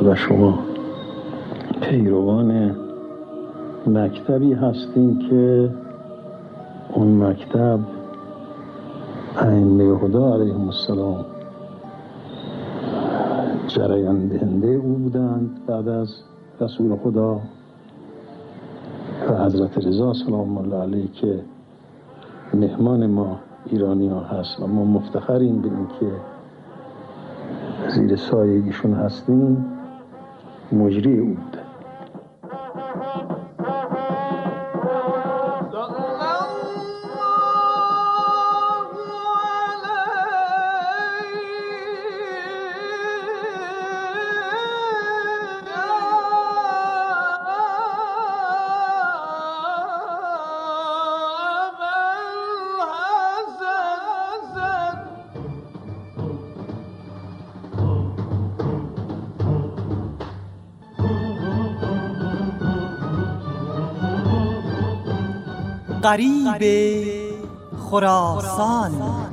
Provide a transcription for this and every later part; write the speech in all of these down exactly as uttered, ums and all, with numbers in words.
و شما پیروان مکتبی هستیم که اون مکتب ائمه هدی علیهم السلام جریان دهنده او بودند بعد از رسول خدا و حضرت رضا سلام الله علیه که مهمان ما ایرانی ها هست و ما مفتخریم به این که زیر سایه ایشون هستیم. مجری او بوده. غریب خراسان.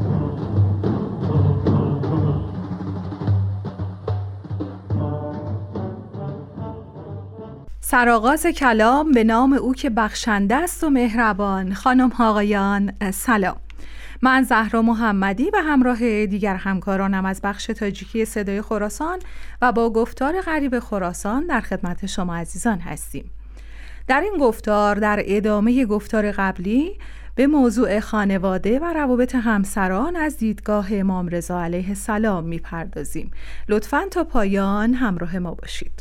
سرآغاز کلام به نام او که بخشنده است و مهربان. خانم آقایان سلام، من زهرا محمدی و همراه دیگر همکارانم از بخش تاجیکی صدای خراسان و با گفتار غریب خراسان در خدمت شما عزیزان هستیم. در این گفتار در ادامه گفتار قبلی به موضوع خانواده و روابط همسران از دیدگاه امام رضا علیه السلام میپردازیم. لطفاً تا پایان همراه ما باشید.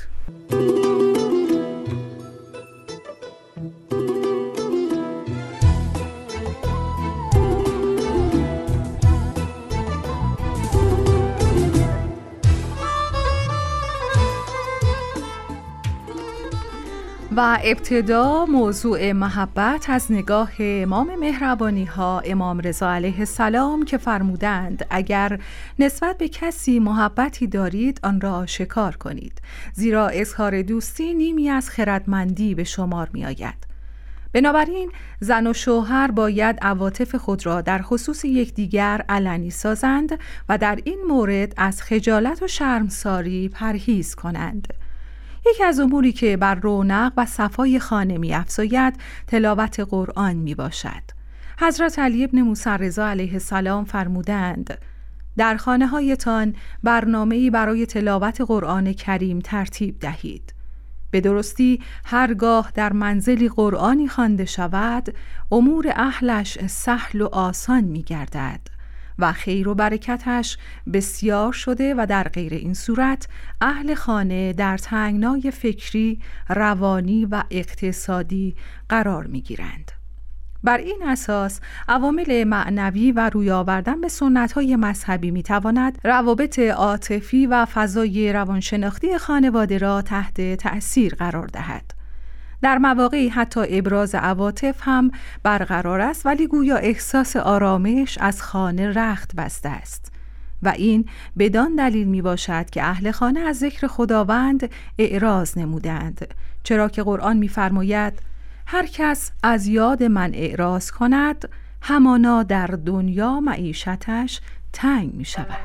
و ابتدا موضوع محبت از نگاه امام مهربانی ها امام رضا علیه السلام که فرمودند اگر نسبت به کسی محبتی دارید آن را آشکار کنید، زیرا اظهار دوستی نیمی از خردمندی به شمار می آید. بنابراین زن و شوهر باید عواطف خود را در خصوص یکدیگر علنی سازند و در این مورد از خجالت و شرمساری پرهیز کنند. یکی از اموری که بر رونق و صفای خانه می افزاید تلاوت قرآن می باشد. حضرت علی ابن موسی رضا علیه السلام فرمودند در خانه هایتان برنامه‌ای برای تلاوت قرآن کریم ترتیب دهید. به درستی هرگاه در منزلی قرآنی خوانده شود امور اهلش سهل و آسان می گردد و خیر و برکتش بسیار شده و در غیر این صورت اهل خانه در تنگنای فکری، روانی و اقتصادی قرار می گیرند. بر این اساس عوامل معنوی و روی آوردن به سنت‌های مذهبی می تواند روابط عاطفی و فضای روانشناختی خانواده را تحت تأثیر قرار دهد. در مواقعی حتی ابراز عواطف هم برقرار است، ولی گویا احساس آرامش از خانه رخت بسته است و این بدان دلیل می باشد که اهل خانه از ذکر خداوند اعراض نمودند، چرا که قرآن می فرماید هر کس از یاد من اعراض کند همانا در دنیا معیشتش تنگ می شود.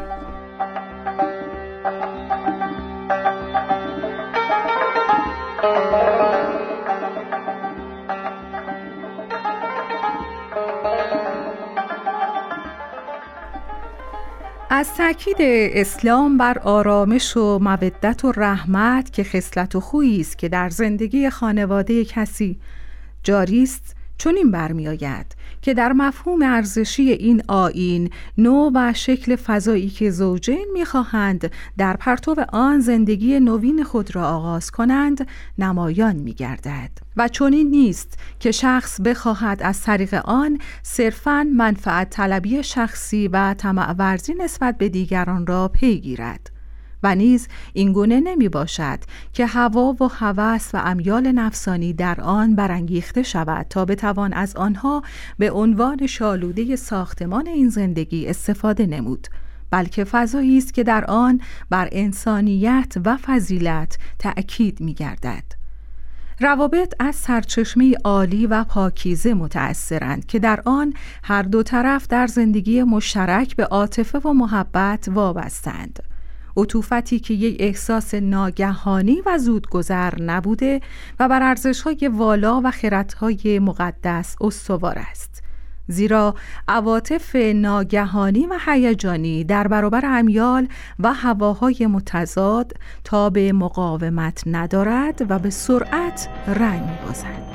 از تأکید اسلام بر آرامش و مودت و رحمت که خصلت و خویی است که در زندگی خانواده کسی جاری است چنین برمی آید که در مفهوم ارزشی این آیین نوع و شکل فضایی که زوجین می‌خواهند در پرتو آن زندگی نوین خود را آغاز کنند نمایان می‌گردد و چنین نیست که شخص بخواهد از طریق آن صرفاً منفعت طلبی شخصی و طمع ورزی نسبت به دیگران را پی گیرد. و نیز این گونه نمی باشد که هوا و هوس و امیال نفسانی در آن برانگیخته شود تا بتوان از آنها به عنوان شالوده ساختمان این زندگی استفاده نمود، بلکه فضایی است که در آن بر انسانیت و فضیلت تأکید می گردد. روابط از سرچشمه عالی و پاکیزه متأثرند که در آن هر دو طرف در زندگی مشترک به عاطفه و محبت وابستند. عطوفتی که یک احساس ناگهانی و زودگذر نبوده و بر ارزش‌های والا و خردهای مقدس استوار است. زیرا عواطف ناگهانی و هیجانی در برابر امیال و هواهای متضاد تاب مقاومت ندارد و به سرعت رنگ می‌بازد.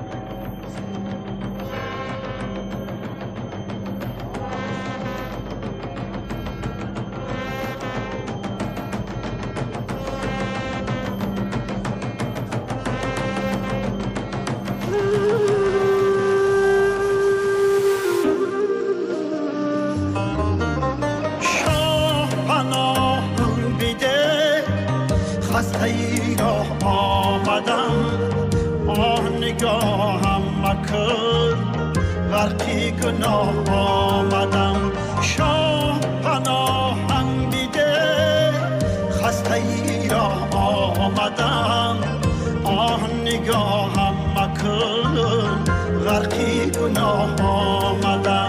غرقی گناه آمدم، شاه پناهم بیده، خسته ای را آمدم. آه نگاهم مکن، غرقی گناه آمدم.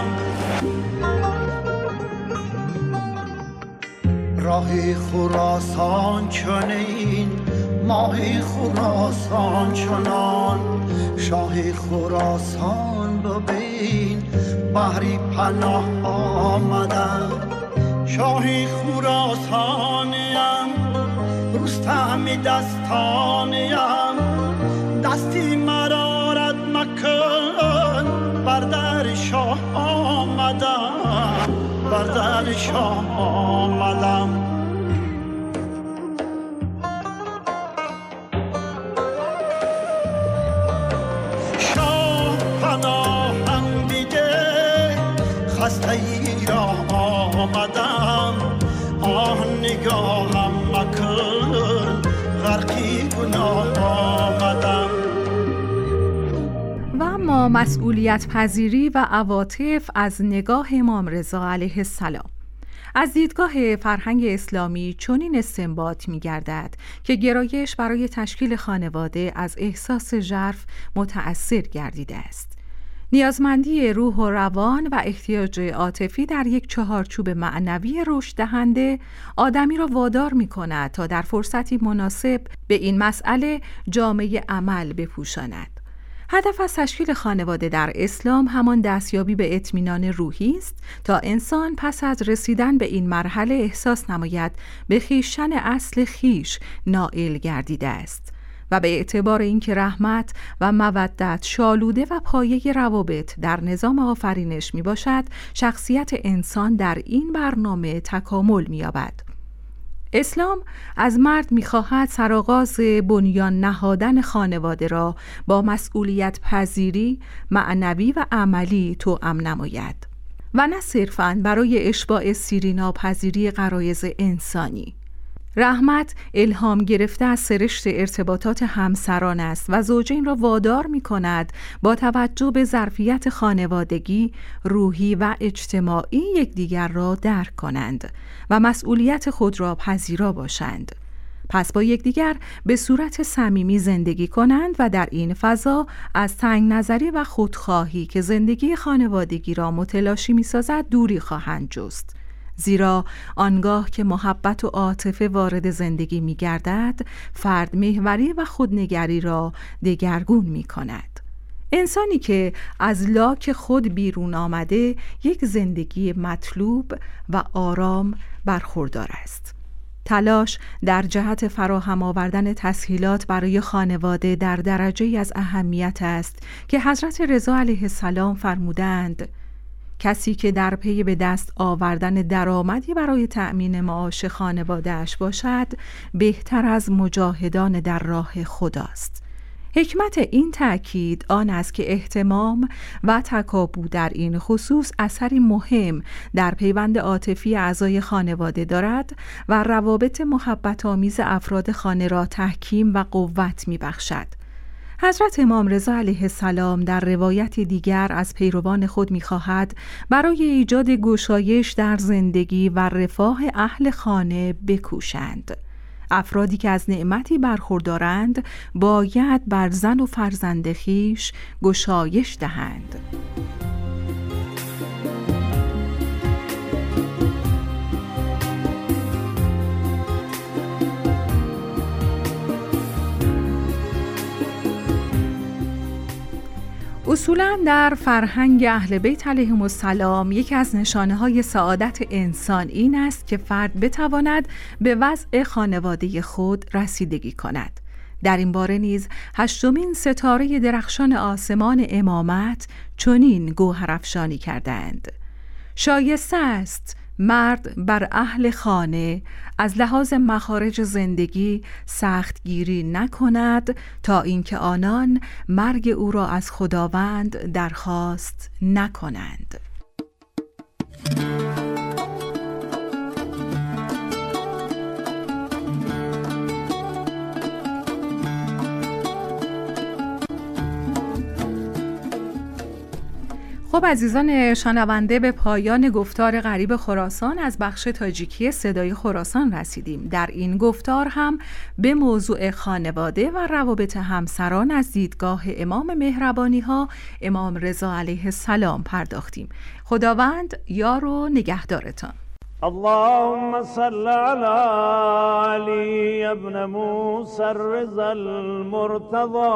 راه خراسان چنین، ماه خراسان چنان، شاه خراسان ببین، بحری پناه آمدم. شاه خراسانیم، رستم دستانیم، دستی مرا رد مکن، بر در شاه آمدم، بر در شاه آمدم. خسته ای را آمدم، آه نگاهم مکن، غرقی گناه آمدم. و اما مسئولیت پذیری و عواطف از نگاه امام رضا علیه السلام. از دیدگاه فرهنگ اسلامی چنین استنباط می‌گردد که گرایش برای تشکیل خانواده از احساس ژرف متأثر گردیده است. نیازمندی روح و روان و احتیاج عاطفی در یک چهارچوب معنوی رشد دهنده آدمی را وادار می‌کند تا در فرصتی مناسب به این مسئله جامه عمل بپوشاند. هدف از تشکیل خانواده در اسلام همان دستیابی به اطمینان روحی است تا انسان پس از رسیدن به این مرحله احساس نماید به خویشتن اصل خویش نائل گردیده است و به اعتبار اینکه رحمت و مودت شالوده و پایه روابط در نظام آفرینش می باشد، شخصیت انسان در این برنامه تکامل می یابد. اسلام از مرد می خواهد سرآغاز بنیان نهادن خانواده را با مسئولیت پذیری معنوی و عملی توأم نماید و نه صرفاً برای اشباع سیریناپذیری غرایز انسانی. رحمت الهام گرفته از سرشت ارتباطات همسران است و زوجین را وادار می کند با توجه به ظرفیت خانوادگی، روحی و اجتماعی یکدیگر را درک کنند و مسئولیت خود را پذیرا باشند. پس با یکدیگر به صورت صمیمی زندگی کنند و در این فضا از تنگ نظری و خودخواهی که زندگی خانوادگی را متلاشی می سازد دوری خواهند جست. زیرا آنگاه که محبت و عاطفه وارد زندگی می گردد، فرد محوری و خودنگری را دگرگون می کند. انسانی که از لاک خود بیرون آمده یک زندگی مطلوب و آرام برخوردار است. تلاش در جهت فراهم آوردن تسهیلات برای خانواده در درجه‌ای از اهمیت است که حضرت رضا علیه السلام فرمودند: کسی که در پی به دست آوردن درآمدی برای تأمین معاش خانواده‌اش باشد، بهتر از مجاهدان در راه خداست. حکمت این تأکید آن است که اهتمام و تکاپو در این خصوص اثری مهم در پیوند عاطفی اعضای خانواده دارد و روابط محبت آمیز افراد خانه را تحکیم و قوت می‌بخشد. حضرت امام رضا علیه السلام در روایت دیگر از پیروان خود می‌خواهد برای ایجاد گشایش در زندگی و رفاه اهل خانه بکوشند. افرادی که از نعمتی برخوردارند باید بر زن و فرزند خویش گشایش دهند. اصولاً در فرهنگ اهل بیت علیهم السلام یکی از نشانه‌های سعادت انسان این است که فرد بتواند به وضع خانواده خود رسیدگی کند. در این باره نیز هشتمین ستاره درخشان آسمان امامت چنین گوهرافشانی کردند: شایسته است مرد بر اهل خانه از لحاظ مخارج زندگی سختگیری نکند تا اینکه آنان مرگ او را از خداوند درخواست نکنند. خب عزیزان شنونده، به پایان گفتار غریب خراسان از بخش تاجیکی صدای خراسان رسیدیم. در این گفتار هم به موضوع خانواده و روابط همسران از دیدگاه امام مهربانی ها امام رضا علیه السلام پرداختیم. خداوند یار و نگهدارتان. اللهم صل على علي ابن موسى الرضا المرتضى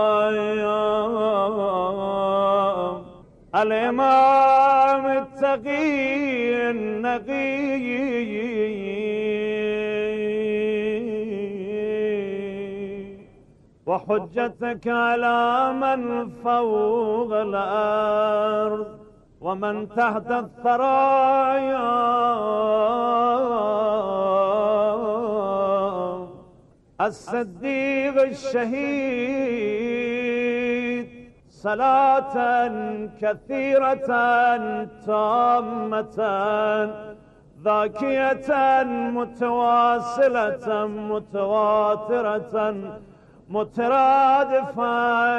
الإمام التقي النقي وحجتك على من فوق الأرض ومن تحت الثرايا الصديق الشهيد صلاة كثيرة تامة ذاكية متواصلة متواترة مترادفة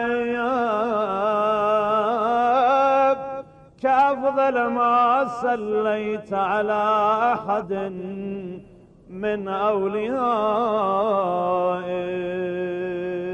كأفضل ما صليت على أحد من أوليائك